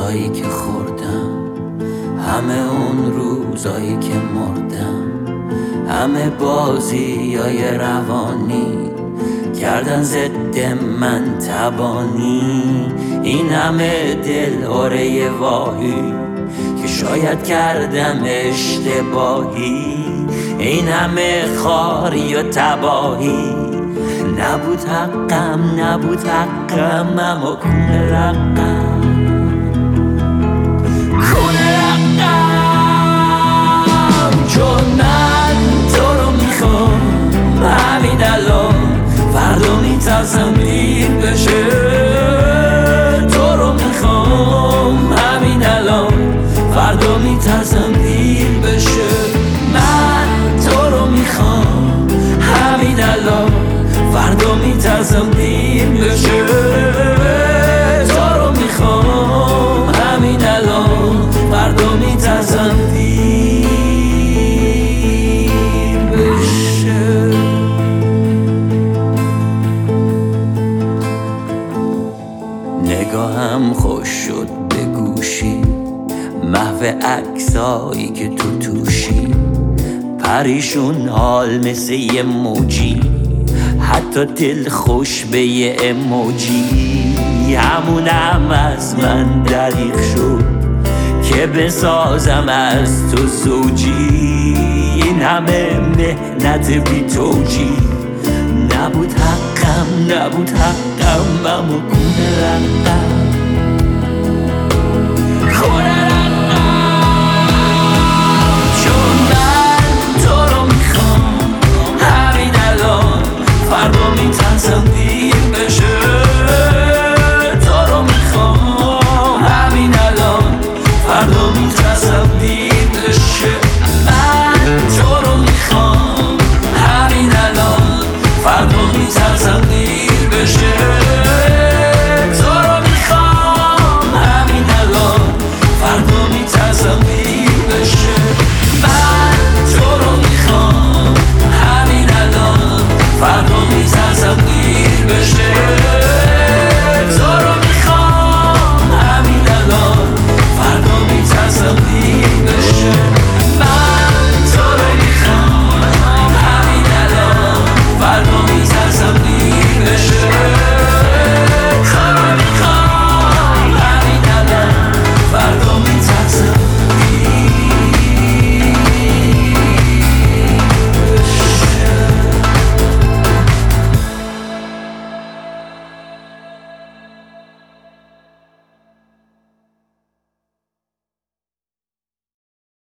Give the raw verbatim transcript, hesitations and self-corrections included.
غذایی که خوردم، همه اون روزایی که مردم، همه بازیای روانی کردن ضد من تبانی. این همه دل آره واهی که شاید کردم اشتباهی، این همه خاری و تباهی نبود حقم، نبود حقم، اما کونه رقم، کونه رقم. چون من تو رو میخوام همین الان، فردا میترسم دیر بشه. تو رو میخوام همین الان، فردا میترسم دیر بشه. من تو رو میخوام همین الان، فردا میترسم دیر بشه. تو رو میخوام همین الان، فردا میترسم دیر بشه. نگاهم خوش شد به گوشی، محو عکسایی که تو توشی، پریشون حال مثل یه موجی، حتی دل خوش به یه اموجی. همونم از من دریغ شد که بسازم از تو زوجی. این همه مهنت بی توجی نبود حقم، نبود حقم، اما کونه رقم، کونه